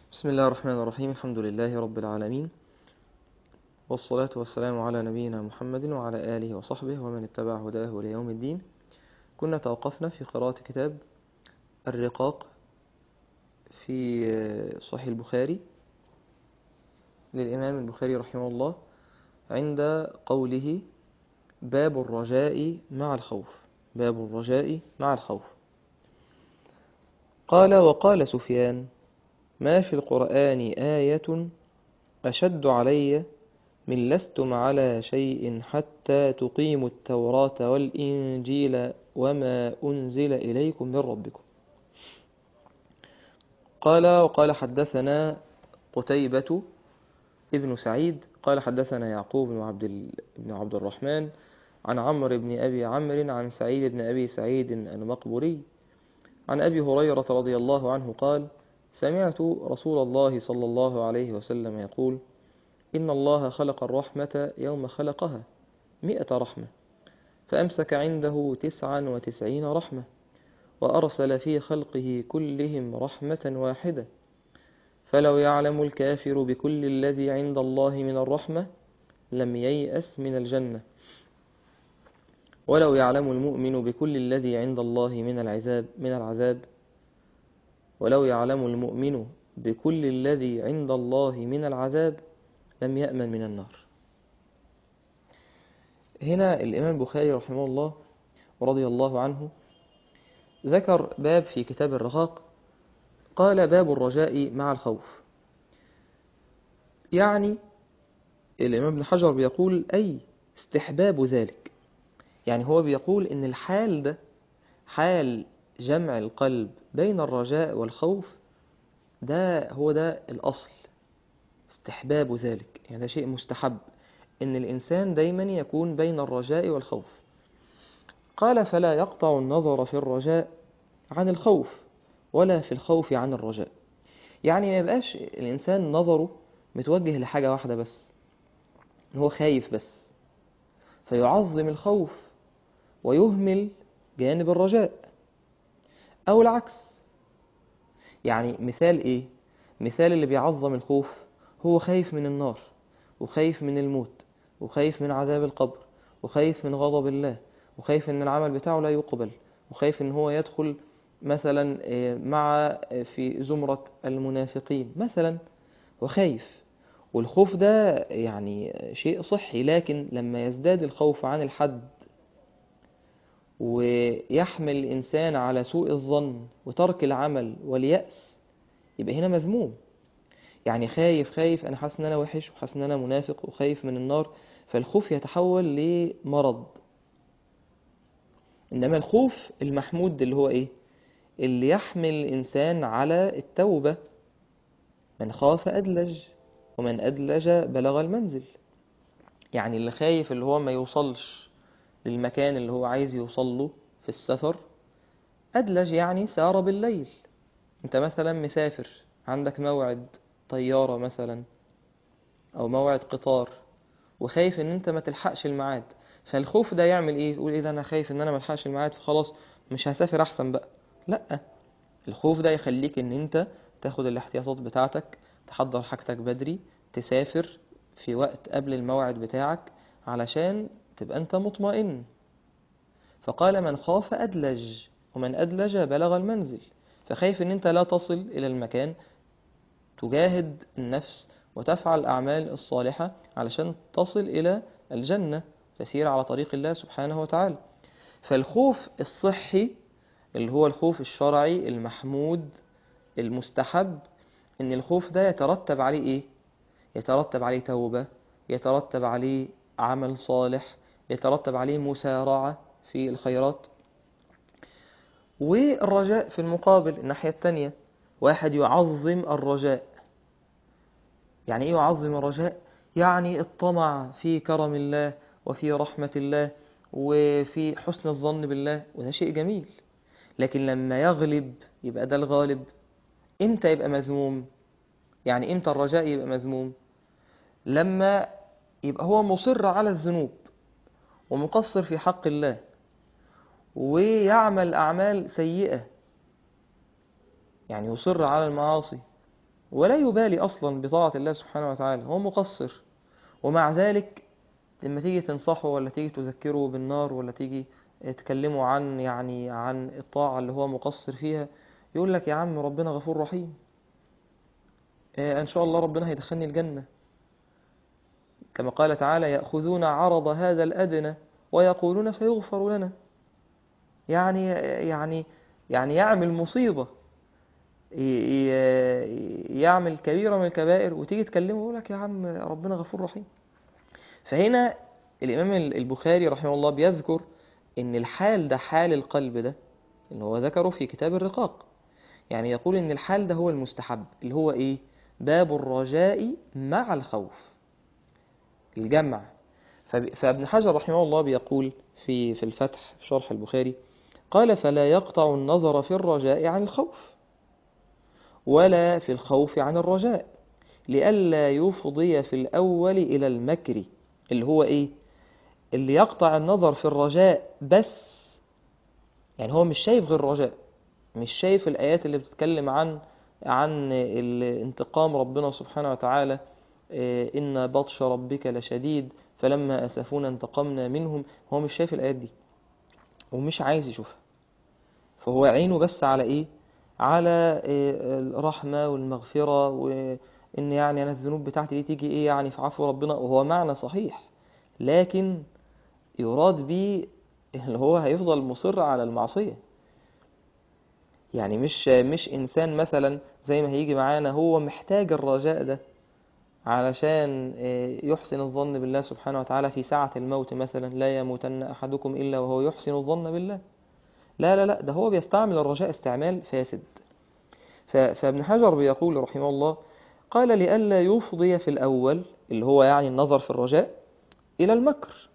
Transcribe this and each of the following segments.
بسم الله الرحمن الرحيم. الحمد لله رب العالمين، والصلاة والسلام على نبينا محمد وعلى آله وصحبه ومن اتبع هداه ليوم الدين. كنا توقفنا في قراءة كتاب الرقاق في صحيح البخاري للإمام البخاري رحمه الله عند قوله: باب الرجاء مع الخوف. باب الرجاء مع الخوف. قال: وقال سفيان: ما في القرآن آية أشد علي من لستم على شيء حتى تقيموا التوراة والإنجيل وما أنزل إليكم من ربكم. وقال حدثنا قتيبة ابن سعيد قال حدثنا يعقوب بن عبد الرحمن عن عمرو بن أبي عمرو عن سعيد بن أبي سعيد المقبوري عن أبي هريرة رضي الله عنه قال: سمعت رسول الله صلى الله عليه وسلم يقول: إن الله خلق الرحمة يوم خلقها 100 رحمة، فأمسك عنده 99 رحمة، وأرسل في خلقه كلهم رحمة واحدة، فلو يعلم الكافر بكل الذي عند الله من الرحمة لم ييأس من الجنة، ولو يعلم المؤمن بكل الذي عند الله من العذاب ولو يعلم المؤمن بكل الذي عند الله من العذاب لم يأمن من النار. هنا الإمام البخاري رحمه الله ورضي الله عنه ذكر باب في كتاب الرقاق، قال: باب الرجاء مع الخوف. يعني الإمام ابن حجر بيقول أي استحباب ذلك، يعني هو بيقول إن الحال ده حال جمع القلب بين الرجاء والخوف، ده هو ده الأصل، استحباب ذلك، يعني ده شيء مستحب إن الإنسان دايما يكون بين الرجاء والخوف. قال: فلا يقطع النظر في الرجاء عن الخوف ولا في الخوف عن الرجاء، يعني ما يبقاش الإنسان نظره متوجه لحاجة واحدة بس، هو خايف بس فيعظم الخوف ويهمل جانب الرجاء، أو العكس. يعني مثال إيه؟ مثال اللي بيعظم الخوف هو خايف من النار وخايف من الموت وخايف من عذاب القبر وخايف من غضب الله وخايف ان العمل بتاعه لا يقبل وخايف ان هو يدخل مثلا في زمرة المنافقين مثلا، وخايف. والخوف ده يعني شيء صحي، لكن لما يزداد الخوف عن الحد ويحمل الإنسان على سوء الظن وترك العمل واليأس يبقى هنا مذموم. يعني خايف أنا حاسس إن أنا وحش وحاسس إن أنا منافق وخايف من النار، فالخوف يتحول لمرض. إنما الخوف المحمود اللي هو إيه؟ اللي يحمل الإنسان على التوبة. من خاف أدلج ومن أدلج بلغ المنزل. يعني اللي خايف اللي هو ما يوصلش للمكان اللي هو عايز يوصله في السفر. أدلج يعني سار بالليل. انت مثلا مسافر، عندك موعد طيارة مثلا او موعد قطار، وخايف ان انت ما تلحقش الميعاد، فالخوف ده يعمل ايه؟ يقول ايه ده، انا خايف ان انا ما الحقش الميعاد فخلاص مش هسافر احسن بقى. لا، الخوف ده يخليك ان انت تاخد الاحتياطات بتاعتك، تحضر حاجتك بدري، تسافر في وقت قبل الموعد بتاعك علشان تبقى انت مطمئن. فقال: من خاف أدلج ومن أدلج بلغ المنزل. فخايف ان انت لا تصل الى المكان، تجاهد النفس وتفعل الأعمال الصالحة علشان تصل إلى الجنة، تسير على طريق الله سبحانه وتعالى. فالخوف الصحي اللي هو الخوف الشرعي المحمود المستحب، إن الخوف ده يترتب عليه إيه؟ يترتب عليه توبة، يترتب عليه عمل صالح، يترتب عليه مسارعة في الخيرات. والرجاء في المقابل الناحية التانية، واحد يعظم الرجاء. يعني ايه يعظم الرجاء؟ يعني الطمع في كرم الله وفي رحمة الله وفي حسن الظن بالله، وده شيء جميل. لكن لما يغلب يبقى ده الغالب. امتى يبقى مذموم؟ يعني امتى الرجاء يبقى مذموم؟ لما يبقى هو مصر على الذنوب ومقصر في حق الله ويعمل أعمال سيئة، يعني يصر على المعاصي ولا يبالي أصلا بطاعة الله سبحانه وتعالى، هو مقصر. ومع ذلك لما تيجي تنصحه ولا تيجي تذكره بالنار ولا تيجي تكلمه عن عن الطاعة اللي هو مقصر فيها، يقول لك يا عم ربنا غفور رحيم، إن شاء الله ربنا هيدخلني الجنة. كما قال تعالى يأخذون عرض هذا الأدنى ويقولون سيغفر لنا. يعني يعني يعني يعمل مصيبة، يعمل كبيرة من الكبائر وتيجي تكلمه يقول لك يا عم ربنا غفور رحيم. فهنا الإمام البخاري رحمه الله بيذكر إن الحال ده، حال القلب ده، إن هو ذكره في كتاب الرقاق. يعني يقول إن الحال ده هو المستحب، اللي هو إيه؟ باب الرجاء مع الخوف، الجمع. فابن حجر رحمه الله بيقول في الفتح في شرح البخاري، قال فلا يقطع النظر في الرجاء عن الخوف ولا في الخوف عن الرجاء، لئلا يفضي في الأول إلى المكر. اللي هو إيه؟ اللي يقطع النظر في الرجاء بس، يعني هو مش شايف غير الرجاء، مش شايف الآيات اللي بتتكلم عن الانتقام ربنا سبحانه وتعالى، إن بطش ربك لشديد فلما أسفونا انتقمنا منهم. هو مش شايف الآيات دي ومش عايز يشوفها، فهو عينه بس على إيه؟ على الرحمة والمغفرة، وإن يعني أنا الذنوب بتاعتي دي تيجي إيه يعني في عفو ربنا. وهو معنى صحيح، لكن يراد به اللي هو هيفضل مصر على المعصية. يعني مش إنسان مثلا زي ما هيجي معانا هو محتاج الرجاء ده علشان يحسن الظن بالله سبحانه وتعالى في ساعة الموت مثلا، لا يموتن أحدكم إلا وهو يحسن الظن بالله. لا لا لا، ده هو بيستعمل الرجاء استعمال فاسد. فابن حجر بيقول رحمه الله، قال لئلا يفضي في الأول، اللي هو يعني النظر في الرجاء، إلى المكر.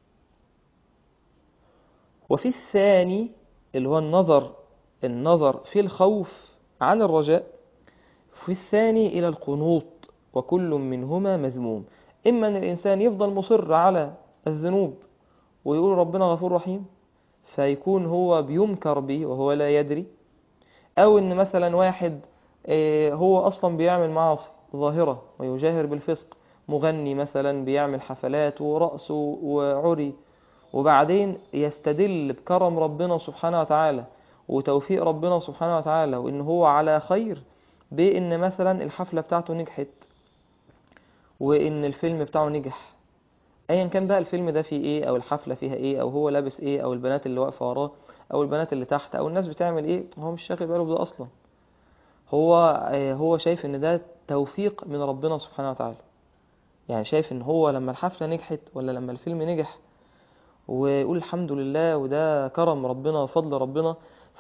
وفي الثاني اللي هو النظر في الخوف عن الرجاء، في الثاني إلى القنوط، وكل منهما مذموم. إما أن الإنسان يفضل مصر على الذنوب ويقول ربنا غفور رحيم، فيكون هو بيمكر به وهو لا يدري. أو أن مثلا واحد هو أصلا بيعمل معاصي ظاهرة ويجاهر بالفسق، مغني مثلا بيعمل حفلات ورقص وعري، وبعدين يستدل بكرم ربنا سبحانه وتعالى وتوفيق ربنا سبحانه وتعالى وإن هو على خير، بإن مثلا الحفلة بتاعته نجحت وإن الفيلم بتاعه نجح. أيا كان بقى الفيلم ده فيه إيه، أو الحفلة فيها إيه، أو هو لابس إيه، أو البنات اللي واقفة وراه، أو البنات اللي تحت، أو الناس بتعمل إيه، هو مش شاغل باله بده أصلا. هو شايف إن ده توفيق من ربنا سبحانه وتعالى. يعني شايف إن هو لما الحفلة نجحت ولا لما الفيلم نجح ويقول الحمد لله وده كرم ربنا وفضل ربنا،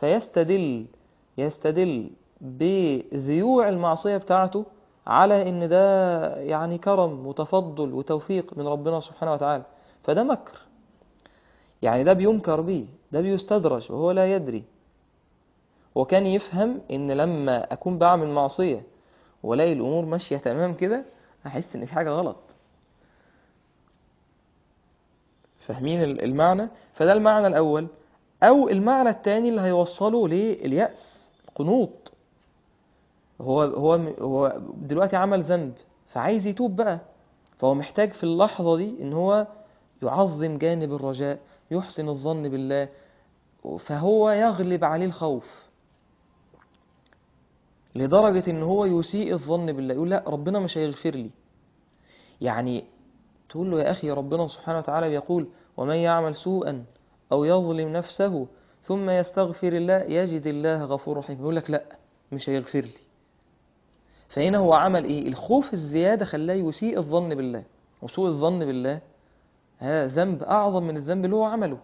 يستدل بذيوع المعصية بتاعته على ان ده يعني كرم وتفضل وتوفيق من ربنا سبحانه وتعالى. فده مكر، يعني ده بيمكر بيه، ده بيستدرج وهو لا يدري. وكان يفهم ان لما اكون بعمل معصية والاقي الامور ماشية تمام كده، احس ان في حاجة غلط. فاهمين المعنى؟ فده المعنى الأول. أو المعنى الثاني اللي هيوصله لليأس، القنوط. هو دلوقتي عمل ذنب فعايز يتوب بقى، فهو محتاج في اللحظة دي إن هو يعظم جانب الرجاء، يحسن الظن بالله، فهو يغلب عليه الخوف لدرجة إن هو يسيء الظن بالله، يقول لا ربنا مش هيغفر لي. يعني تقول له يا أخي ربنا سبحانه وتعالى بيقول ومن يعمل سوءا أو يظلم نفسه ثم يستغفر الله يجد الله غفور رحيم، يقول لك لا مش هيغفر لي. فهنا هو عمل إيه؟ الخوف الزيادة خلاه يسيء الظن بالله، وسوء الظن بالله هذا ذنب أعظم من الذنب اللي هو عمله.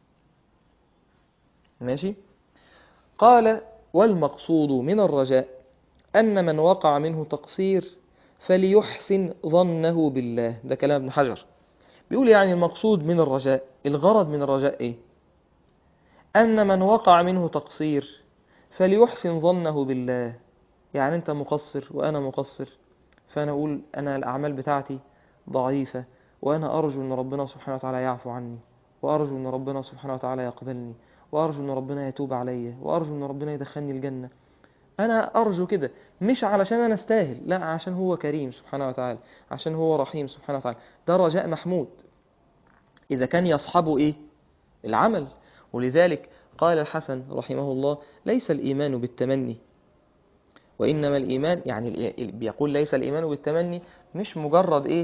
ماشي؟ قال والمقصود من الرجاء أن من وقع منه تقصير فليحسن ظنه بالله. ده كلام ابن حجر. بيقول يعني المقصود من الرجاء، الغرض من الرجاء إيه؟ أن من وقع منه تقصير فليحسن ظنه بالله. يعني أنت مقصر وأنا مقصر، فأنا أقول أنا الأعمال بتاعتي ضعيفة، وأنا أرجو أن ربنا سبحانه وتعالى يعفو عني، وأرجو أن ربنا سبحانه وتعالى يقبلني، وأرجو أن ربنا يتوب علي، وأرجو أن ربنا يدخلني الجنة. أنا أرجو كده، مش علشان أنا استاهل، لا، عشان هو كريم سبحانه وتعالى، عشان هو رحيم سبحانه وتعالى. ده رجاء محمود إذا كان يصحبه إيه؟ العمل. ولذلك قال الحسن رحمه الله: ليس الإيمان بالتمني، وإنما الإيمان، يعني بيقول ليس الإيمان بالتمني مش مجرد إيه،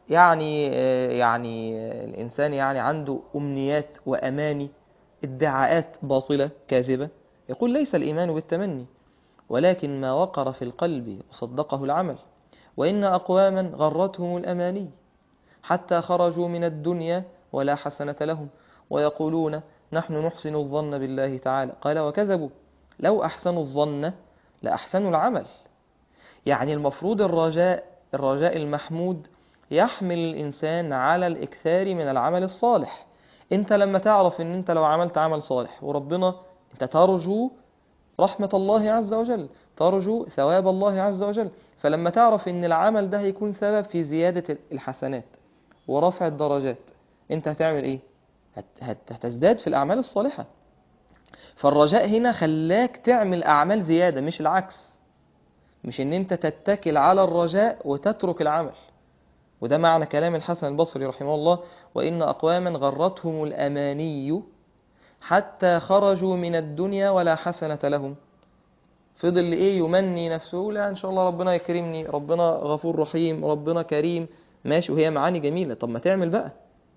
يعني الإنسان يعني عنده أمنيات وأماني، ادعاءات باطلة كاذبة. يقول ليس الإيمان بالتمني، ولكن ما وقر في القلب وصدقه العمل. وإن أقواما غرتهم الأماني حتى خرجوا من الدنيا ولا حسنة لهم، ويقولون نحن نحسن الظن بالله تعالى. قال: وكذبوا، لو أحسنوا الظن لأحسنوا العمل. يعني المفروض الرجاء المحمود يحمل الإنسان على الإكثار من العمل الصالح. أنت لما تعرف أن أنت لو عملت عمل صالح وربنا، أنت ترجو رحمة الله عز وجل، ترجو ثواب الله عز وجل، فلما تعرف أن العمل ده هيكون سبب في زيادة الحسنات ورفع الدرجات، أنت هتعمل إيه؟ هتزداد في الأعمال الصالحة. فالرجاء هنا خلاك تعمل أعمال زيادة، مش العكس، مش ان انت تتكل على الرجاء وتترك العمل. وده معنى كلام الحسن البصري رحمه الله: وإن أقواما غرتهم الأماني حتى خرجوا من الدنيا ولا حسنة لهم. فضل ايه؟ يمني نفسه، لا ان شاء الله ربنا يكرمني، ربنا غفور رحيم، ربنا كريم، ماشي، وهي معاني جميلة، طب ما تعمل بقى.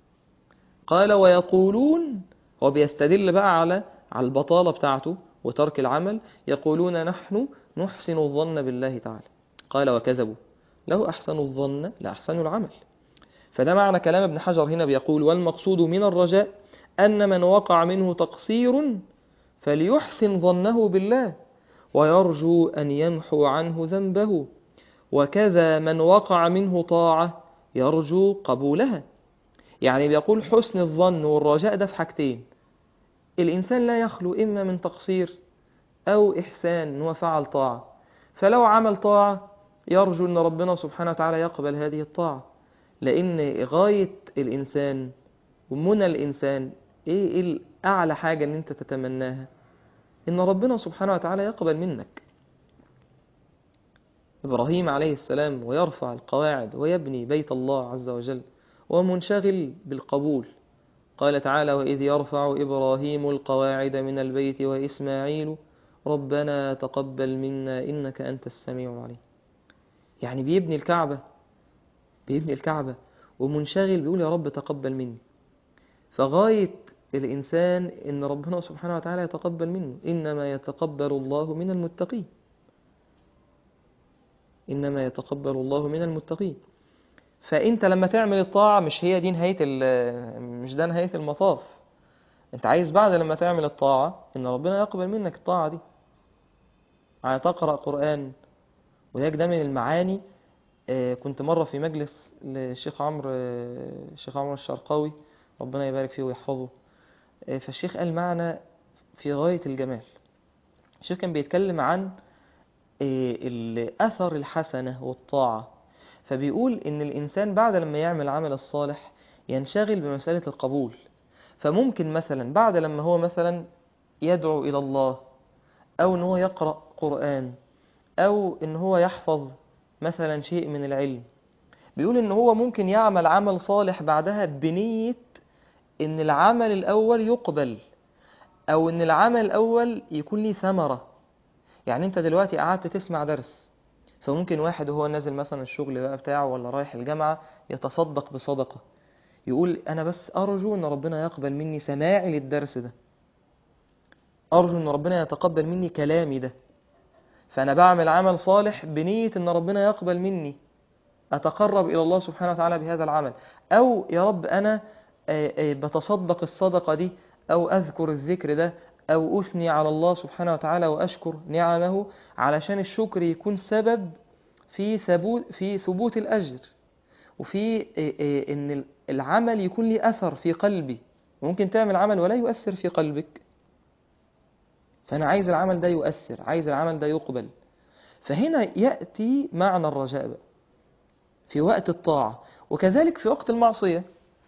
قال: ويقولون، هو بيستدل بقى على البطالة بتاعته وترك العمل. يقولون نحن نحسن الظن بالله تعالى. قال: وكذبوا، لو أحسنوا الظن لأحسنوا العمل. فده معنى كلام ابن حجر هنا، بيقول: والمقصود من الرجاء أن من وقع منه تقصير فليحسن ظنه بالله ويرجو أن يمحو عنه ذنبه، وكذا من وقع منه طاعة يرجو قبولها. يعني بيقول حسن الظن والرجاء ده في حاجتين: الإنسان لا يخلو إما من تقصير أو إحسان وفعل طاعة، فلو عمل طاعة يرجو أن ربنا سبحانه وتعالى يقبل هذه الطاعة، لأن غاية الإنسان ومنى الإنسان إيه أعلى حاجة أن أنت تتمناها؟ إن ربنا سبحانه وتعالى يقبل منك. إبراهيم عليه السلام ويرفع القواعد ويبني بيت الله عز وجل ومنشغل بالقبول. قال تعالى: وإذ يرفع إبراهيم القواعد من البيت وإسماعيل ربنا تقبل منا إنك أنت السميع العليم. يعني بيبني الكعبة ومنشغل بيقول: يا رب تقبل مني. فغاية الإنسان إن ربنا سبحانه وتعالى يتقبل منه. إنما يتقبل الله من المتقين، إنما يتقبل الله من المتقين. فأنت لما تعمل الطاعة مش هي دي مش ده نهاية المطاف. أنت عايز بعد لما تعمل الطاعة إن ربنا يقبل منك الطاعة دي. تقرأ قرآن، وده من المعاني. كنت مرة في مجلس للشيخ عمرو، الشيخ عمرو الشرقاوي ربنا يبارك فيه ويحفظه. فالشيخ قال معنى في غاية الجمال. الشيخ كان بيتكلم عن أثر الحسنة والطاعة. فبيقول إن الإنسان بعد لما يعمل العمل الصالح ينشغل بمسألة القبول. فممكن مثلا بعد لما هو مثلا يدعو إلى الله، أو إن هو يقرأ قرآن، أو إن هو يحفظ مثلا شيء من العلم، بيقول إن هو ممكن يعمل عمل صالح بعدها بنية إن العمل الأول يقبل، أو إن العمل الأول يكون ليه ثمرة. يعني أنت دلوقتي قعدت تسمع درس، فممكن واحد وهو نازل مثلا الشغل بقى بتاعه ولا رايح الجامعة يتصدق بصدقة، يقول: أنا بس أرجو إن ربنا يقبل مني سماعي للدرس ده، أرجو إن ربنا يتقبل مني كلامي ده. فأنا بعمل عمل صالح بنية إن ربنا يقبل مني، أتقرب إلى الله سبحانه وتعالى بهذا العمل. أو يا رب أنا بتصدق الصدقة دي، أو أذكر الذكر ده، أو أثني على الله سبحانه وتعالى وأشكر نعمه، علشان الشكر يكون سبب في ثبوت الأجر، وفي إن العمل يكون لي أثر في قلبي. ممكن تعمل عمل ولا يؤثر في قلبك، فأنا عايز العمل ده يؤثر، عايز العمل ده يقبل. فهنا يأتي معنى الرجاء بقى في وقت الطاعة، وكذلك في وقت المعصية.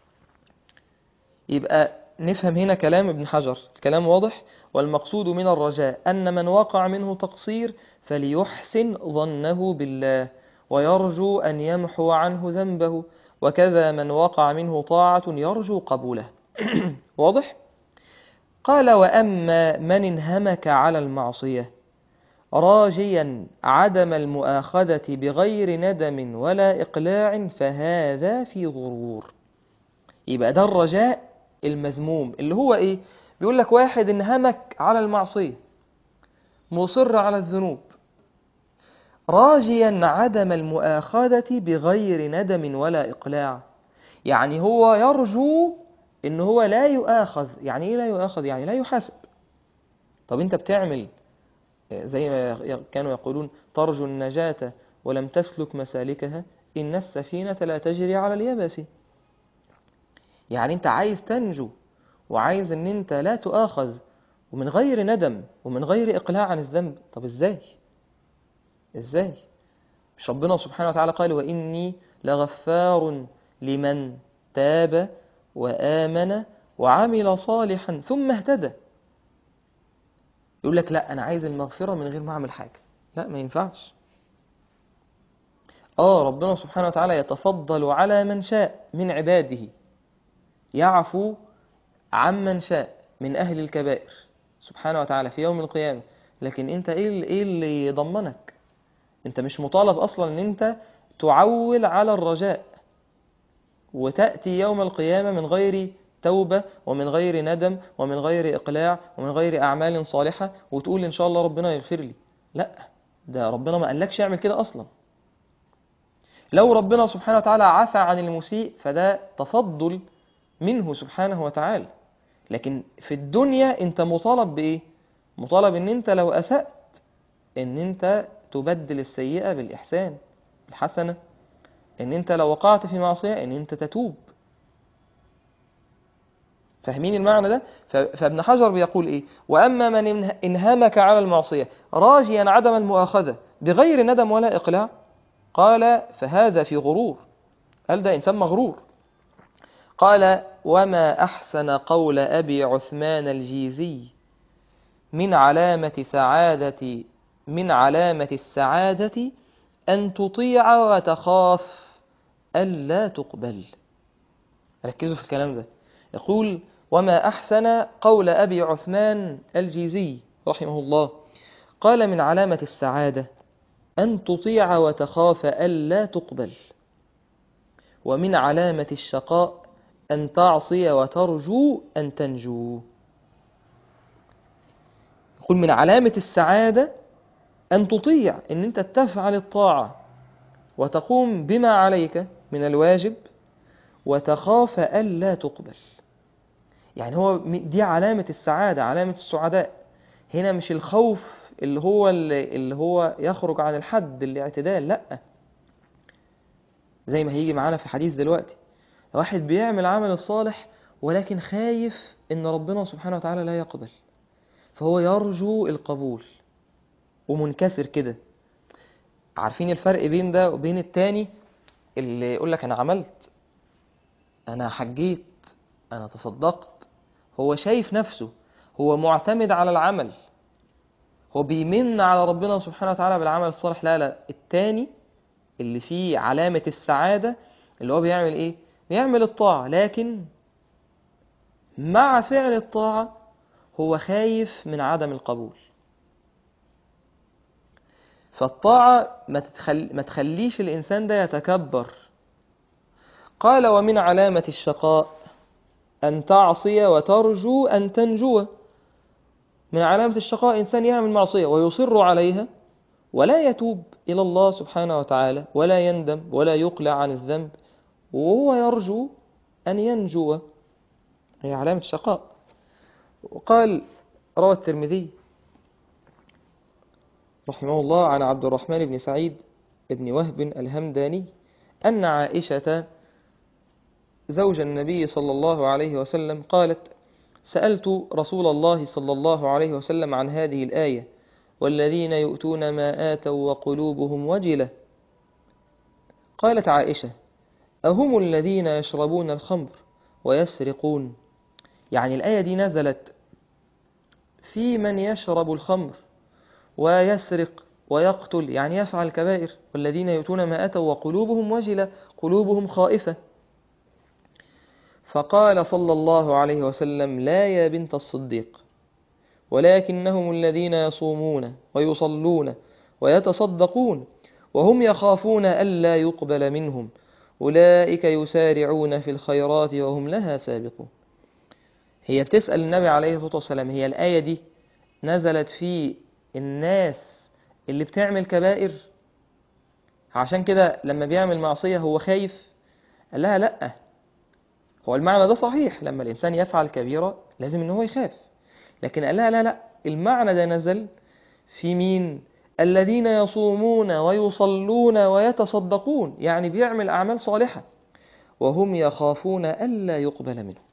يبقى نفهم هنا كلام ابن حجر، الكلام واضح. والمقصود من الرجاء أن من وقع منه تقصير فليحسن ظنه بالله ويرجو أن يمحو عنه ذنبه، وكذا من وقع منه طاعة يرجو قبوله. واضح؟ قال: وأما من انهمك على المعصية راجيا عدم المؤاخذة بغير ندم ولا إقلاع فهذا في غرور. يبقى ده الرجاء المذموم، اللي هو إيه؟ بيقول لك واحد انهمك على المعصية، مصر على الذنوب، راجيا عدم المؤاخذة بغير ندم ولا إقلاع، يعني هو يرجو إن هو لا يؤاخذ. يعني إيه لا يؤاخذ؟ يعني لا يحاسب. طب أنت بتعمل زي ما كانوا يقولون: ترجو النجاة ولم تسلك مسالكها، إن السفينة لا تجري على اليبس. يعني أنت عايز تنجو وعايز إن أنت لا تؤاخذ ومن غير ندم ومن غير إقلاع عن الذنب. طب إزاي؟ إزاي؟ مش ربنا سبحانه وتعالى قال: وإني لغفار لمن تاب وآمن وعمل صالحا ثم اهتدى. يقول لك: لا، أنا عايز المغفرة من غير ما أعمل حاجة. لا، ما ينفعش. ربنا سبحانه وتعالى يتفضل على من شاء من عباده، يعفو عمن شاء من أهل الكبائر سبحانه وتعالى في يوم القيامة. لكن أنت إيه اللي يضمنك؟ أنت مش مطالب أصلا أن أنت تعول على الرجاء وتأتي يوم القيامة من غير توبة ومن غير ندم ومن غير إقلاع ومن غير أعمال صالحة وتقول إن شاء الله ربنا يغفر لي. لا، ده ربنا ما قالكش يعمل كده أصلا. لو ربنا سبحانه وتعالى عفى عن المسيء فده تفضل منه سبحانه وتعالى. لكن في الدنيا أنت مطالب بإيه؟ مطالب أن أنت لو أسأت أن أنت تبدل السيئة بالإحسان الحسنة، أن أنت لو وقعت في معصية أن أنت تتوب. فاهمين المعنى ده؟ فابن حجر بيقول إيه؟ وأما من انهمك على المعصية راجيا عدم المؤاخذة بغير ندم ولا إقلاع، قال: فهذا في غرور. قال: ده إنسان مغرور. قال: وما أحسن قول أبي عثمان الجيزي: من علامة السعادة أن تطيع وتخاف ألا تقبل. ركزوا في الكلام ده. يقول: وما أحسن قول أبي عثمان الجيزي رحمه الله، قال: من علامة السعادة أن تطيع وتخاف ألا تقبل، ومن علامة الشقاء أن تعصي وترجو أن تنجو. يقول: من علامة السعادة أن تطيع، أن أنت تفعل الطاعة وتقوم بما عليك من الواجب، وتخاف ألا تقبل. يعني هو دي علامة السعادة، علامة السعداء. هنا مش الخوف اللي هو يخرج عن الحد، الاعتدال، لأ. زي ما هيجي معانا في حديث دلوقتي، واحد بيعمل عمل الصالح ولكن خايف إن ربنا سبحانه وتعالى لا يقبل، فهو يرجو القبول ومنكسر كده. عارفين الفرق بين ده وبين التاني اللي يقول لك: أنا عملت، أنا حجيت، أنا تصدقت. هو شايف نفسه، هو معتمد على العمل، هو بيمن على ربنا سبحانه وتعالى بالعمل الصالح. لا لا، التاني اللي فيه علامة السعادة اللي هو بيعمل إيه؟ بيعمل الطاعة، لكن مع فعل الطاعة هو خايف من عدم القبول. فالطاعة ما تخليش الإنسان ده يتكبر. قال: ومن علامة الشقاء أن تعصي وترجو أن تنجو. من علامة الشقاء إنسان يعمل معصية ويصر عليها ولا يتوب إلى الله سبحانه وتعالى ولا يندم ولا يقلع عن الذنب وهو يرجو أن ينجو. هي علامة الشقاء. وقال: روى الترمذي رحمه الله عن عبد الرحمن بن سعيد بن وهب الهمداني أن عائشة زوج النبي صلى الله عليه وسلم قالت: سألت رسول الله صلى الله عليه وسلم عن هذه الآية: والذين يؤتون ما آتوا وقلوبهم وجلة. قالت عائشة: أهم الذين يشربون الخمر ويسرقون؟ يعني الآية دي نزلت في من يشرب الخمر ويسرق ويقتل يعني يفعل كبائر، والذين يؤتون ما أتوا وقلوبهم وجلة، قلوبهم خائفة. فقال صلى الله عليه وسلم: لا يا بنت الصديق، ولكنهم الذين يصومون ويصلون ويتصدقون وهم يخافون ألا يقبل منهم، أولئك يسارعون في الخيرات وهم لها سابقون. هي بتسأل النبي عليه الصلاة والسلام: هي الآية دي نزلت في الناس اللي بتعمل كبائر عشان كده لما بيعمل معصية هو خايف؟ قال لها لأ، هو المعنى ده صحيح، لما الإنسان يفعل كبيرة لازم إن هو يخاف، لكن قال لها لا لا، المعنى ده نزل في مين؟ الذين يصومون ويصلون ويتصدقون، يعني بيعمل أعمال صالحة وهم يخافون ألا يقبل منه.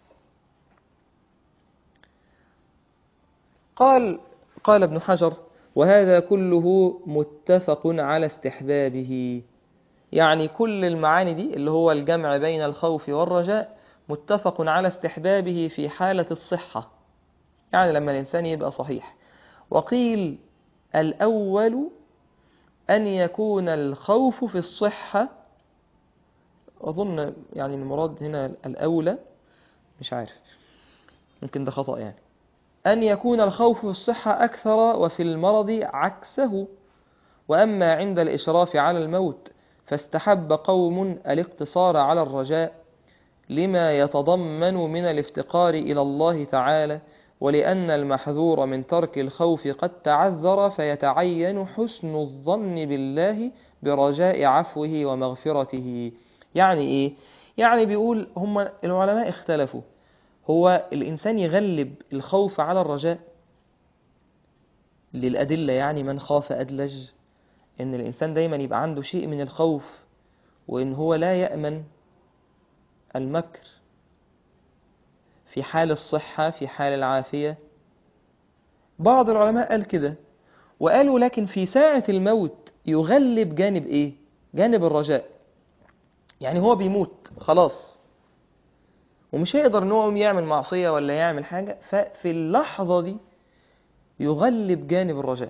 قال ابن حجر: وهذا كله متفق على استحبابه. يعني كل المعاني دي اللي هو الجمع بين الخوف والرجاء متفق على استحبابه في حالة الصحة، يعني لما الإنسان يبقى صحيح. وقيل الأول أن يكون الخوف في الصحة، أظن يعني المراد هنا الأولى، مش عارف، ممكن ده خطأ، يعني أن يكون الخوف في الصحة أكثر وفي المرض عكسه. وأما عند الإشراف على الموت فاستحب قوم الاقتصار على الرجاء لما يتضمن من الافتقار إلى الله تعالى، ولأن المحذور من ترك الخوف قد تعذر، فيتعين حسن الظن بالله برجاء عفوه ومغفرته. يعني إيه؟ يعني بيقول هم العلماء اختلفوا، هو الإنسان يغلب الخوف على الرجاء للأدلة، يعني من خاف أدلج، إن الإنسان دايما يبقى عنده شيء من الخوف، وإن هو لا يأمن المكر في حال الصحة في حال العافية. بعض العلماء قال كده، وقالوا لكن في ساعة الموت يغلب جانب إيه؟ جانب الرجاء. يعني هو بيموت خلاص ومش هيقدر إنه يقوم يعمل معصية ولا يعمل حاجة، ففي اللحظة دي يغلب جانب الرجاء.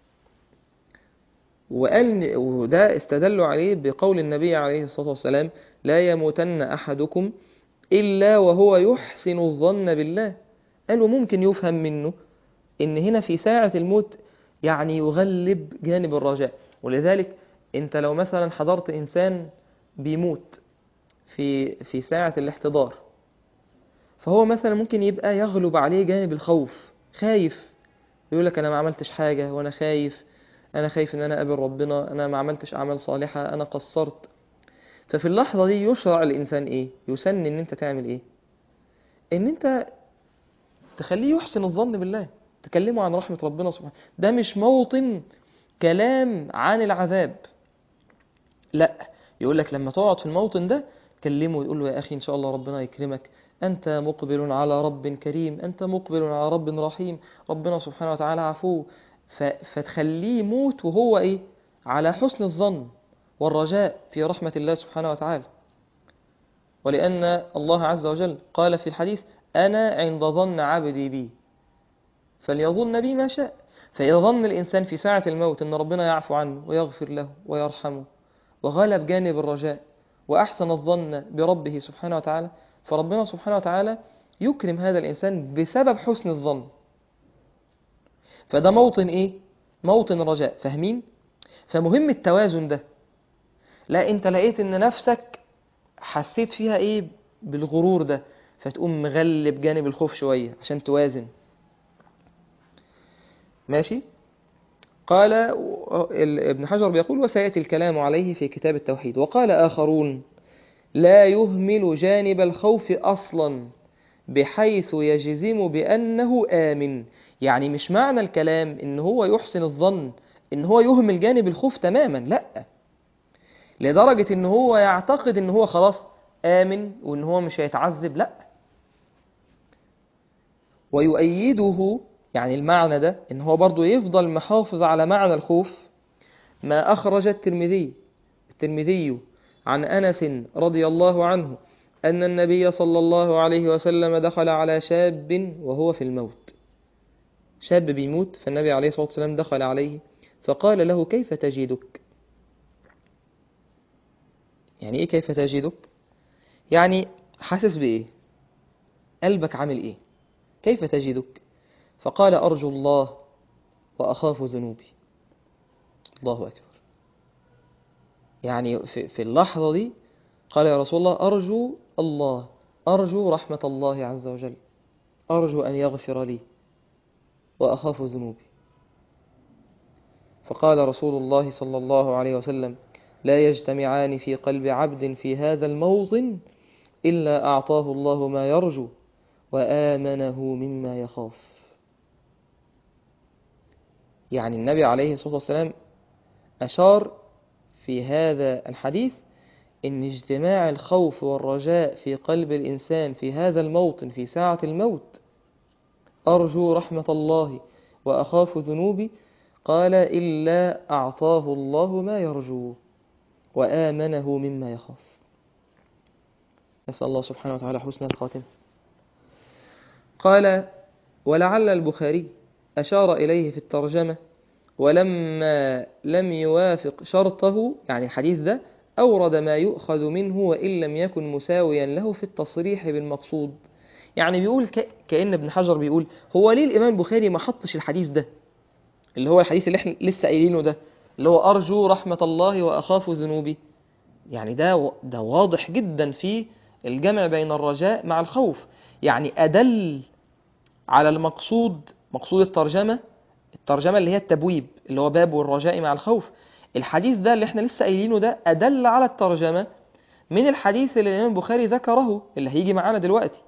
وده استدلوا عليه بقول النبي عليه الصلاة والسلام: لا يموتن أحدكم إلا وهو يحسن الظن بالله. قالوا ممكن يفهم منه إن هنا في ساعة الموت يعني يغلب جانب الرجاء. ولذلك أنت لو مثلا حضرت إنسان بيموت في ساعة الاحتضار، فهو مثلا ممكن يبقى يغلب عليه جانب الخوف، خايف، يقول لك أنا ما عملتش حاجة وأنا خايف، أنا خايف إن أنا أقابل ربنا، أنا ما عملتش أعمال صالحة، أنا قصرت. ففي اللحظة دي يشرع الإنسان إيه؟ يسن إن أنت تعمل إيه؟ إن أنت تخليه يحسن الظن بالله، تكلمه عن رحمة ربنا سبحانه. ده مش موطن كلام عن العذاب، لا، يقول لك لما تقعد في الموطن ده كلمه ويقول له: يا أخي إن شاء الله ربنا يكرمك، أنت مقبل على رب كريم، أنت مقبل على رب رحيم، ربنا سبحانه وتعالى عفو. فتخليه يموت وهو إيه؟ على حسن الظن والرجاء في رحمة الله سبحانه وتعالى. ولأن الله عز وجل قال في الحديث: أنا عند ظن عبدي بي فليظن بي ما شاء. فإذا ظن الإنسان في ساعة الموت أن ربنا يعفو عنه ويغفر له ويرحمه، وغلب جانب الرجاء وأحسن الظن بربه سبحانه وتعالى، فربنا سبحانه وتعالى يكرم هذا الإنسان بسبب حسن الظن. فده موطن إيه؟ موطن رجاء، فاهمين؟ فمهم التوازن ده. لا أنت لقيت أن نفسك حسيت فيها إيه؟ بالغرور ده، فتقوم مغلب جانب الخوف شوية عشان توازن. ماشي؟ قال ابن حجر بيقول: وسيأتي الكلام عليه في كتاب التوحيد. وقال آخرون: لا يهمل جانب الخوف أصلا بحيث يجزم بأنه آمن. يعني مش معنى الكلام إن هو يحسن الظن إن هو يهمل جانب الخوف تماما، لا، لدرجة إن هو يعتقد إن هو خلاص آمن وإن هو مش هيتعذب، لا. ويؤيده يعني المعنى ده إن هو برضو يفضل محافظ على معنى الخوف ما أخرج الترمذي عن أنس رضي الله عنه أن النبي صلى الله عليه وسلم دخل على شاب وهو في الموت. شاب بيموت، فالنبي عليه الصلاة والسلام دخل عليه فقال له كيف تجدك؟ يعني إيه كيف تجدك؟ يعني حاسس بإيه؟ قلبك عامل إيه؟ كيف تجدك؟ فقال أرجو الله وأخاف ذنوبي. الله أكبر. يعني في اللحظة دي قال يا رسول الله أرجو الله، أرجو رحمة الله عز وجل، أرجو أن يغفر لي وأخاف ذنوبي. فقال رسول الله صلى الله عليه وسلم لا يجتمعان في قلب عبد في هذا الموطن إلا أعطاه الله ما يرجو وآمنه مما يخاف. يعني النبي عليه الصلاة والسلام أشار في هذا الحديث إن اجتماع الخوف والرجاء في قلب الإنسان في هذا الموطن في ساعة الموت، أرجو رحمة الله وأخاف ذنوبي، قال إلا أعطاه الله ما يرجو وآمنه مما يخاف. نسأل الله سبحانه وتعالى حسن الخاتمة. قال ولعل البخاري أشار إليه في الترجمة ولما لم يوافق شرطه، يعني الحديث ده أورد ما يؤخذ منه وإن لم يكن مساويا له في التصريح بالمقصود. يعني بيقول كأن ابن حجر بيقول هو ليه الإمام البخاري ما حطش الحديث ده اللي هو الحديث اللي احنا لسه قايلينه ده اللي هو أرجو رحمة الله وأخاف ذنوبي؟ يعني ده واضح جدا في الجمع بين الرجاء مع الخوف، يعني أدل على المقصود، مقصود الترجمة اللي هي التبويب اللي هو باب الرجاء مع الخوف. الحديث ده اللي احنا لسه قايلينه ده أدل على الترجمة من الحديث اللي الإمام البخاري ذكره اللي هيجي معانا دلوقتي.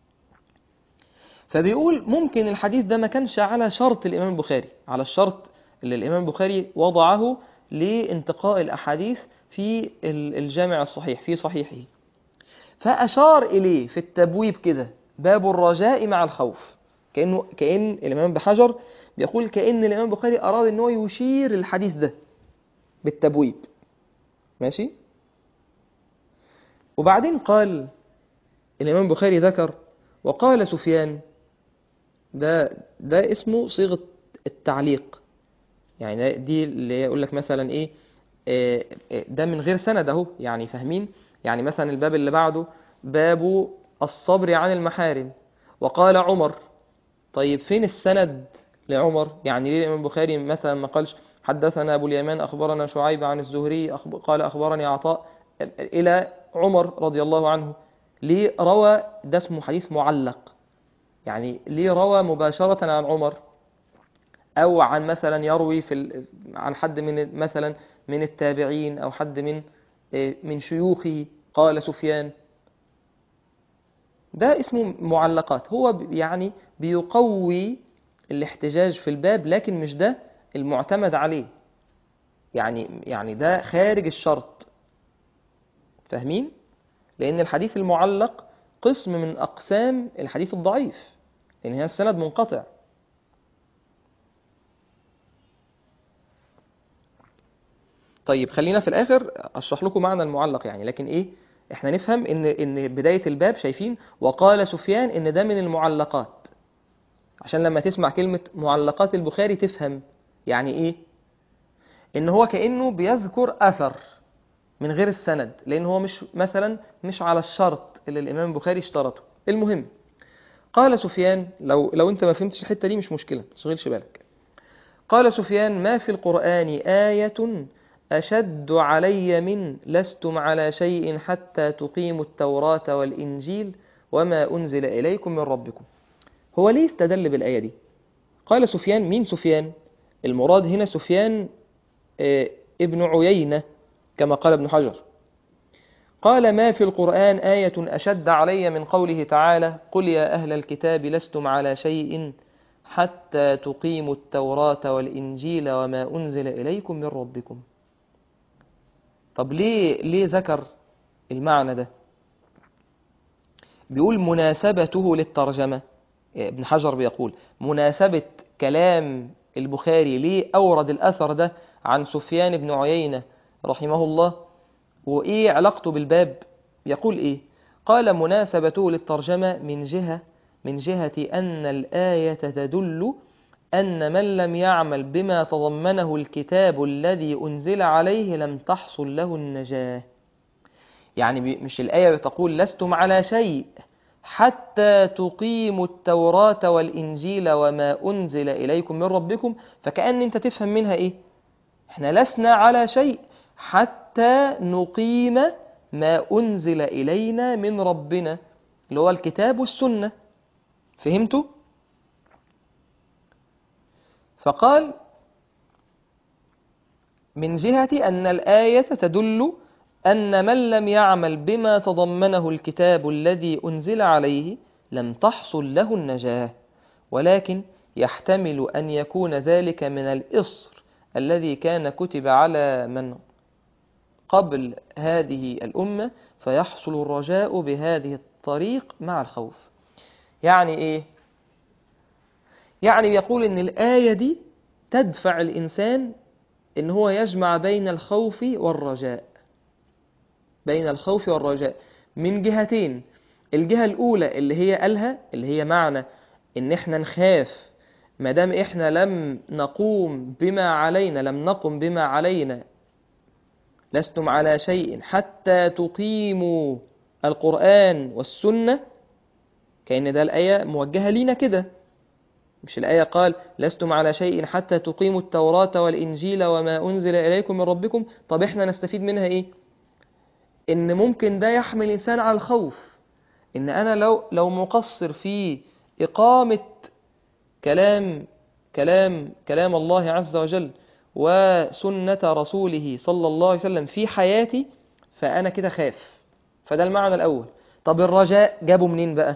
فبيقول ممكن الحديث ده ما كانش على شرط الإمام البخاري، على الشرط اللي الإمام البخاري وضعه لانتقاء الأحاديث في الجامع الصحيح في صحيحه، فأشار إليه في التبويب كده باب الرجاء مع الخوف، كأن الإمام ابن حجر بيقول كأن الإمام البخاري أراد أنه يشير الحديث ده بالتبويب. ماشي. وبعدين قال الإمام البخاري ذكر وقال سفيان، ده اسمه صيغة التعليق. يعني دي اللي يقول لك مثلا إيه ده من غير سند أهو، يعني فاهمين؟ يعني مثلا الباب اللي بعده باب الصبر عن المحارم وقال عمر. طيب فين السند لعمر؟ يعني ليه الإمام البخاري مثلا ما قالش حدثنا أبو اليمان أخبرنا شعيب عن الزهري قال أخبرني عطاء إلى عمر رضي الله عنه؟ ليه روى ده اسمه حديث معلق؟ يعني ليه روى مباشرة عن عمر أو عن مثلا يروي عن حد من مثلا من التابعين أو حد من شيوخه قال سفيان؟ ده اسمه معلقات، هو يعني بيقوي الاحتجاج في الباب لكن مش ده المعتمد عليه، يعني ده خارج الشرط. فاهمين؟ لأن الحديث المعلق قسم من أقسام الحديث الضعيف لأن هي السند منقطع. طيب خلينا في الآخر أشرح لكم معنى المعلق يعني، لكن إيه إحنا نفهم إن بداية الباب شايفين وقال سفيان إن ده من المعلقات، عشان لما تسمع كلمة معلقات البخاري تفهم يعني إيه، إن هو كأنه بيذكر أثر من غير السند، لأن هو مش مثلا مش على الشرط اللي الإمام البخاري اشترطه. المهم قال سفيان، لو أنت ما فهمتش الحتة دي مش مشكلة، ما تشغلش بالك. قال سفيان ما في القرآن آية أشد علي من لستم على شيء حتى تقيموا التوراة والإنجيل وما أنزل إليكم من ربكم. هو ليه استدل بالآية دي؟ قال سفيان، مين سفيان؟ المراد هنا سفيان ابن عيينة كما قال ابن حجر. قال ما في القرآن آية أشد علي من قوله تعالى قل يا أهل الكتاب لستم على شيء حتى تقيموا التوراة والإنجيل وما أنزل إليكم من ربكم. طب ليه ذكر المعنى ده؟ بيقول مناسبته للترجمة. ابن حجر بيقول مناسبة كلام البخاري ليه أورد الأثر ده عن سفيان بن عيينة رحمه الله وإيه علاقته بالباب؟ يقول إيه؟ قال مناسبته للترجمة من جهة أن الآية تدل أن من لم يعمل بما تضمنه الكتاب الذي أنزل عليه لم تحصل له النجاة. يعني مش الآية بتقول لستم على شيء حتى تقيموا التوراة والإنجيل وما أنزل إليكم من ربكم، فكأن أنت تفهم منها إيه؟ إحنا لسنا على شيء حتى نقيم ما أنزل إلينا من ربنا اللي هو الكتاب والسنة. فهمتوا؟ فقال من جهة أن الآية تدل أن من لم يعمل بما تضمنه الكتاب الذي أنزل عليه لم تحصل له النجاة، ولكن يحتمل أن يكون ذلك من الإصر الذي كان كتب على من قبل هذه الأمة، فيحصل الرجاء بهذه الطريق مع الخوف. يعني إيه؟ يعني يقول إن الآية دي تدفع الإنسان إن هو يجمع بين الخوف والرجاء، بين الخوف والرجاء من جهتين. الجهة الأولى اللي هي قالها، اللي هي معنى إن إحنا نخاف ما دام إحنا لم نقوم بما علينا، لستم على شيء حتى تقيموا القرآن والسنة، كأن ده الآية موجهة لينا كده. مش الآية قال لستم على شيء حتى تقيموا التوراة والإنجيل وما أنزل إليكم من ربكم؟ طب إحنا نستفيد منها إيه؟ إن ممكن ده يحمل الإنسان على الخوف، إن أنا لو مقصر في إقامة كلام الله عز وجل وسنة رسوله صلى الله عليه وسلم في حياتي، فأنا كده خاف. فده المعنى الأول. طب الرجاء جابه منين بقى؟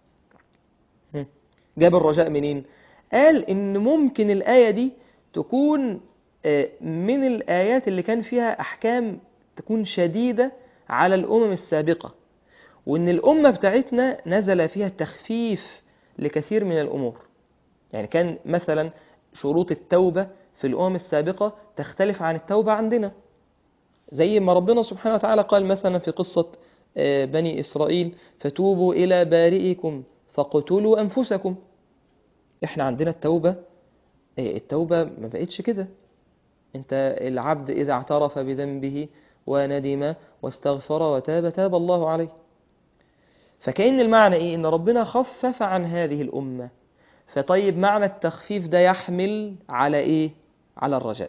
جاب الرجاء منين؟ قال إن ممكن الآية دي تكون من الآيات اللي كان فيها أحكام تكون شديدة على الأمم السابقة، وإن الأمة بتاعتنا نزل فيها التخفيف لكثير من الأمور. يعني كان مثلا شروط التوبة في الأمم السابقة تختلف عن التوبة عندنا، زي ما ربنا سبحانه وتعالى قال مثلا في قصة بني إسرائيل فتوبوا إلى بارئكم فاقتلوا أنفسكم. إحنا عندنا التوبة ما بقتش كده. أنت العبد إذا اعترف بذنبه وندم واستغفر وتاب تاب الله عليه. فكأن المعنى إيه؟ إن ربنا خفف عن هذه الأمة. فطيب معنى التخفيف ده يحمل على إيه؟ على الرجاء.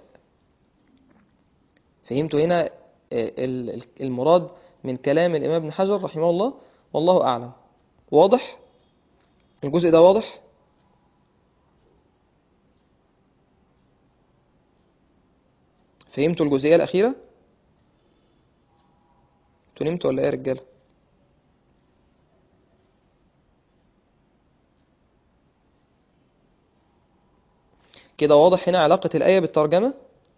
فهمتوا هنا المراد من كلام الإمام ابن حجر رحمه الله؟ والله أعلم. واضح؟ الجزء ده واضح؟ فهمتوا الجزئية الأخيرة؟ انتوا نمتوا ولا إيه يا رجالة؟ كده واضح هنا علاقة الآية بالترجمة؟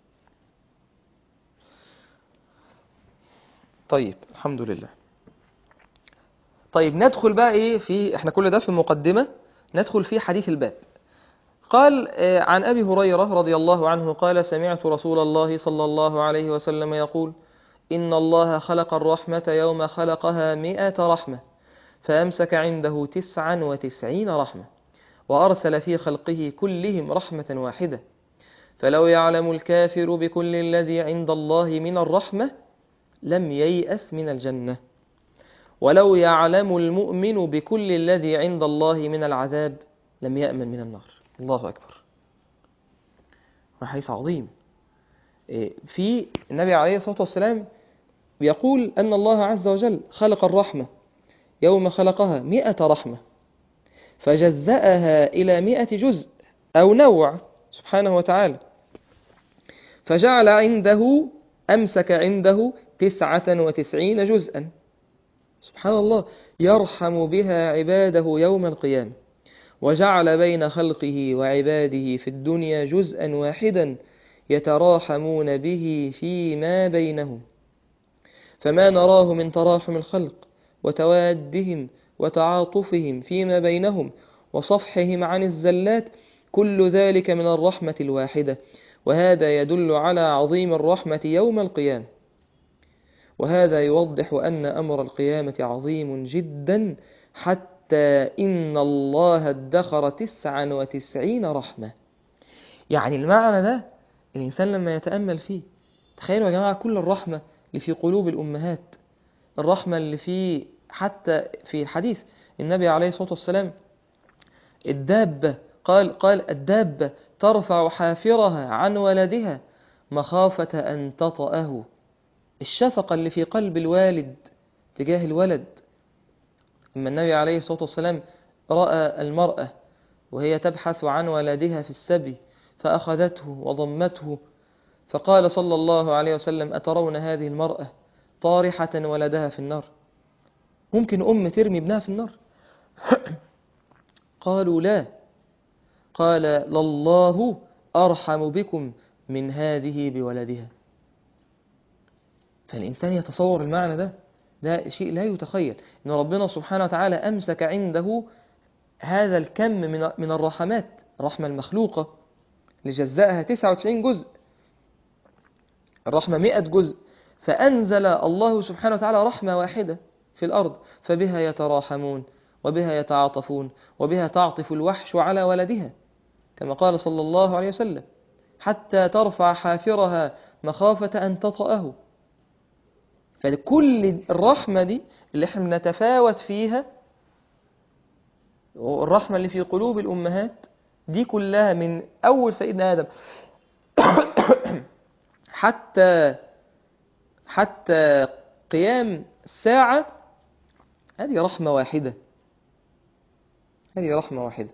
طيب الحمد لله. طيب ندخل بقى إيه إحنا كل ده في المقدمة، ندخل في حديث الباب. قال عن أبي هريرة رضي الله عنه قال سمعت رسول الله صلى الله عليه وسلم يقول إن الله خلق الرحمة يوم خلقها 100 رحمة، فأمسك عنده 99 رحمة، وأرسل في خلقه كلهم رحمة واحدة، فلو يعلم الكافر بكل الذي عند الله من الرحمة لم ييأس من الجنة، ولو يعلم المؤمن بكل الذي عند الله من العذاب لم يأمن من النار. الله أكبر. حديث عظيم. في النبي عليه الصلاة والسلام يقول أن الله عز وجل خلق الرحمة يوم خلقها 100 رحمة، فجزأها إلى 100 جزء أو نوع سبحانه وتعالى، فجعل أمسك عنده 99 جزءا سبحان الله يرحم بها عباده يوم القيامة، وجعل بين خلقه وعباده في الدنيا جزءا واحدا يتراحمون به فيما بينهم، فما نراه من تراحم الخلق وتوادهم وتعاطفهم فيما بينهم وصفحهم عن الزلات كل ذلك من الرحمة الواحدة، وهذا يدل على عظيم الرحمة يوم القيامة، وهذا يوضح أن أمر القيامة عظيم جدا، حتى إن الله ادخر 99 رحمة. يعني المعنى ده الإنسان لما يتأمل فيه، تخيلوا يا جماعة كل الرحمة اللي في قلوب الأمهات، الرحمة اللي في حتى في الحديث النبي عليه الصلاة والسلام الدابة قال الدابة ترفع حافرها عن ولدها مخافة أن تطأه. الشفقة اللي في قلب الوالد تجاه الولد. لما النبي عليه الصلاة والسلام رأى المرأة وهي تبحث عن ولدها في السبي فأخذته وضمته، فقال صلى الله عليه وسلم أترون هذه المرأة طارحة ولدها في النار؟ ممكن أم ترمي ابنها في النار؟ قالوا لا. قال لله أرحم بكم من هذه بولدها. فالإنسان يتصور المعنى ده شيء لا يتخيل، إن ربنا سبحانه وتعالى أمسك عنده هذا الكم من الرحمات، الرحمة المخلوقة لجزائها 99 جزء، الرحمة 100 جزء، فأنزل الله سبحانه وتعالى رحمة واحدة في الأرض، فبها يتراحمون وبها يتعاطفون وبها تعطف الوحش على ولدها، كما قال صلى الله عليه وسلم حتى ترفع حافرها مخافة أن تطأه. فكل الرحمة دي اللي احنا نتفاوت فيها، الرحمة اللي في قلوب الأمهات دي كلها من أول سيدنا آدم حتى قيام الساعة، هذه رحمة واحدة، هذه رحمة واحدة.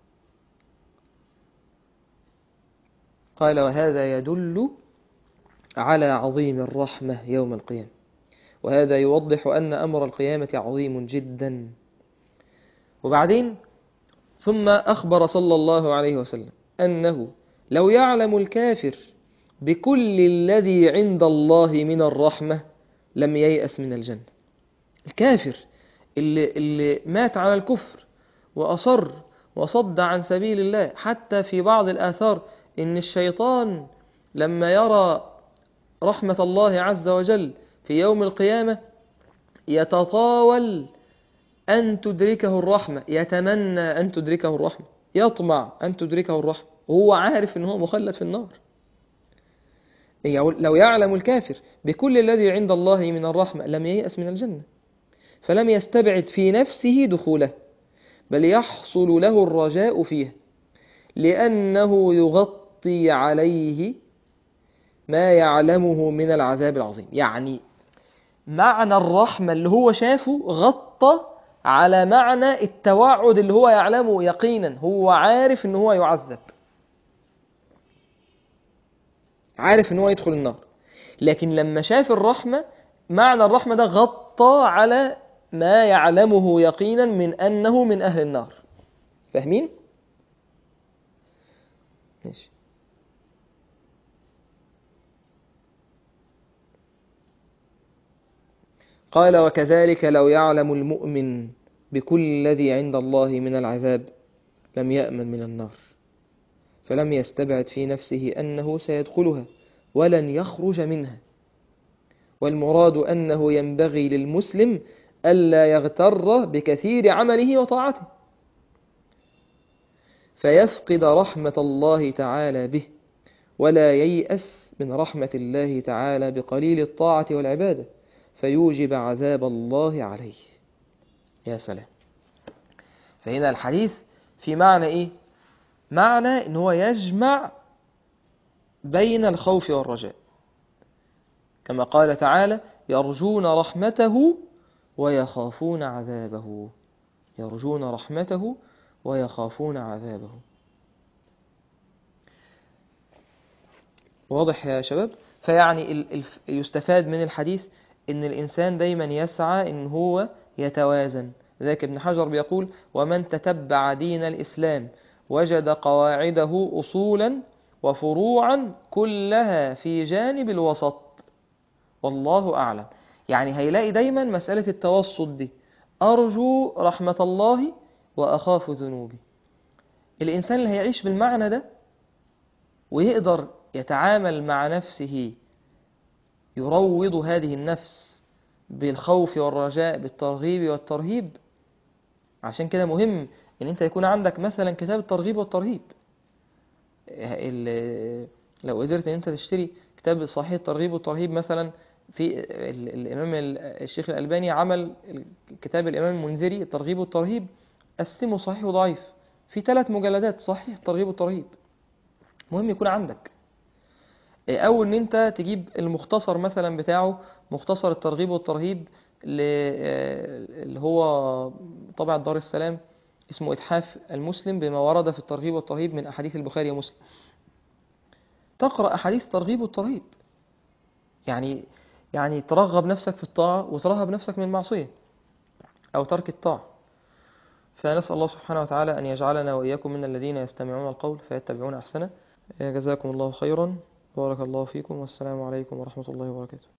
قال وهذا يدل على عظيم الرحمة يوم القيامة، وهذا يوضح أن أمر القيامة عظيم جدا. وبعدين ثم أخبر صلى الله عليه وسلم أنه لو يعلم الكافر بكل الذي عند الله من الرحمة لم ييأس من الجنة. الكافر اللي مات على الكفر وأصر وصد عن سبيل الله، حتى في بعض الآثار إن الشيطان لما يرى رحمة الله عز وجل في يوم القيامة يتطاول أن تدركه الرحمة، يتمنى أن تدركه الرحمة، يطمع أن تدركه الرحمة، وهو عارف أنه مخلد في النار. لو يعلم الكافر بكل الذي عند الله من الرحمة لم ييأس من الجنة، فلم يستبعد في نفسه دخوله، بل يحصل له الرجاء فيه، لأنه يغطي عليه ما يعلمه من العذاب العظيم. يعني معنى الرحمة اللي هو شافه غطى على معنى التوعد اللي هو يعلمه يقينا، هو عارف ان هو يعذب، عارف ان هو يدخل النار، لكن لما شاف الرحمة، معنى الرحمة ده غطى على ما يعلمه يقينا من أنه من أهل النار. فاهمين؟ ماشي. قال وكذلك لو يعلم المؤمن بكل الذي عند الله من العذاب لم يأمن من النار، فلم يستبعد في نفسه أنه سيدخلها ولن يخرج منها. والمراد أنه ينبغي للمسلم ألا يغتر بكثير عمله وطاعته فيفقد رحمة الله تعالى به، ولا ييأس من رحمة الله تعالى بقليل الطاعة والعبادة فيوجب عذاب الله عليه. يا سلام. فهنا الحديث في معنى إيه؟ معنى إن هو يجمع بين الخوف والرجاء، كما قال تعالى يرجون رحمته ويخافون عذابه، يرجون رحمته ويخافون عذابه. واضح يا شباب؟ فيعني يستفاد من الحديث إن الإنسان دايما يسعى إن هو يتوازن. ذلك ابن حجر بيقول ومن تتبع دين الإسلام وجد قواعده أصولا وفروعا كلها في جانب الوسط، والله أعلم. يعني هيلاقي دايما مسألة التوسط دي، أرجو رحمة الله وأخاف ذنوبي. الإنسان اللي هيعيش بالمعنى ده ويقدر يتعامل مع نفسه، يروض هذه النفس بالخوف والرجاء، بالترغيب والترهيب. عشان كده مهم ان انت يكون عندك مثلا كتاب الترغيب والترهيب، لو قدرت ان انت تشتري كتاب صحيح الترغيب والترهيب مثلا، في الامام الشيخ الالباني عمل كتاب الامام المنذري الترغيب والترهيب، قسمه صحيح وضعيف في 3 مجلدات، صحيح الترغيب والترهيب. مهم يكون عندك، او ان انت تجيب المختصر مثلا بتاعه، مختصر الترغيب والترهيب اللي هو طبع دار السلام، اسمه إتحاف المسلم بما ورد في الترغيب والترهيب من أحاديث البخاري ومسلم. تقرأ أحاديث الترغيب والترهيب، يعني ترغب نفسك في الطاعة وترهب نفسك من المعصية أو ترك الطاعة. فنسأل الله سبحانه وتعالى أن يجعلنا وإياكم من الذين يستمعون القول فيتبعون أحسنه. جزاكم الله خيرا، بارك الله فيكم، والسلام عليكم ورحمة الله وبركاته.